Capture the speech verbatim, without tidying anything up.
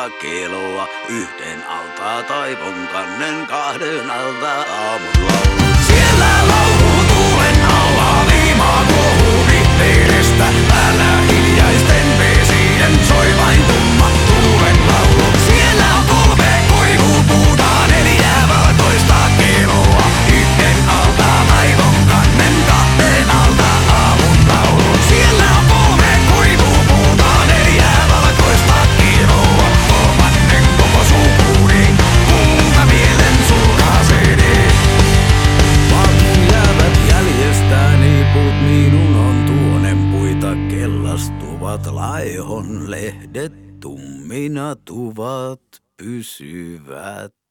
puita keloa. Yhden altaa taivon kannen kahden alta aamun laulu. Siellä laulu tuulen alla liimaa kuohuu vihreidestä. Päällä hiljaisten vesien soi vain tumma tuulen laulu. Siellä on kolme koivuu puuta, neljä valkoista keloa. Yhden alta taivon kannen kahden alta aamun laulu. Siellä on kolme koivuu puuta, neljä valkoista keloa. Kolmannen koko sukuuni, kuulta mielen sulkaseni. Vaan jäävät jäljestäni, puut minun on tuonen puita kellastuvat. Laihon lehdet tummina tuvat pysyvät.